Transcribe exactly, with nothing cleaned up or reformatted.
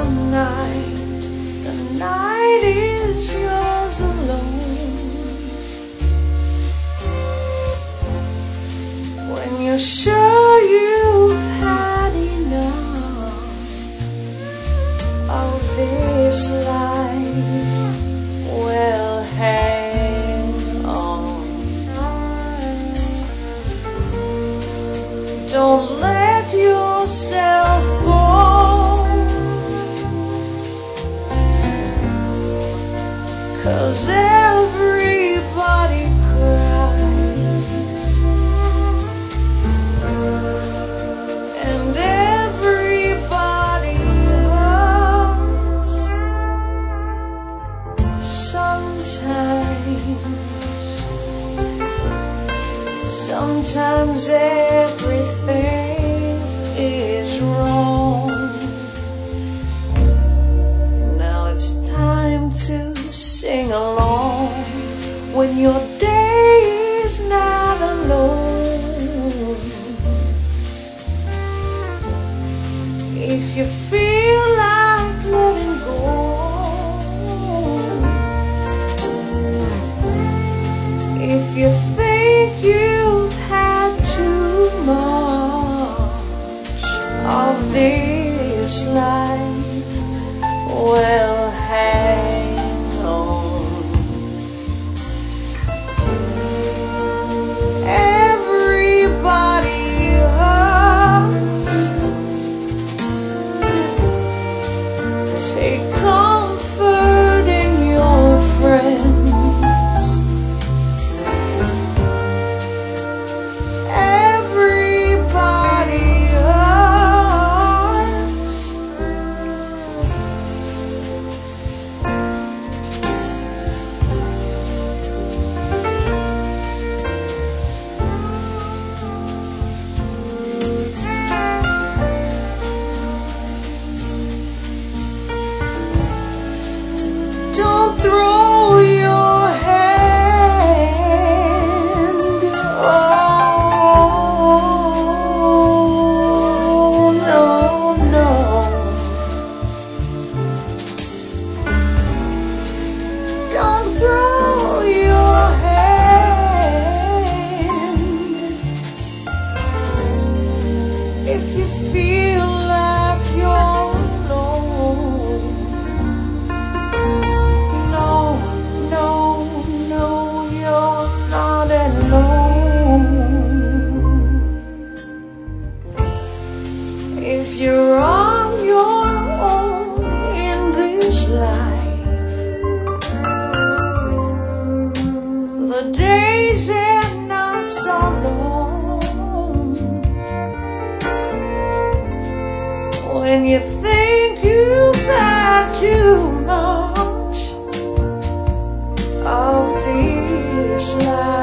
night, the night is yours alone. When you're sure you've had enough of this life, well, hang on. Don't let yourself go, 'cause everybody cries and everybody hurts. Sometimes, sometimes everything is wrong. Now it's time to sing along when your day is not alone. If you feel like letting go, if you think you've had too much of this life, well, hang on. Everybody hurts. Take comfort in your friends. Everybody hurts. Don't throw your hand. Oh, no, no. Don't throw your hand if you feel like you're alone. No, no, no, you're not alone. If you're on your own in this life, the days and nights are long. When you think you've had too much of this life,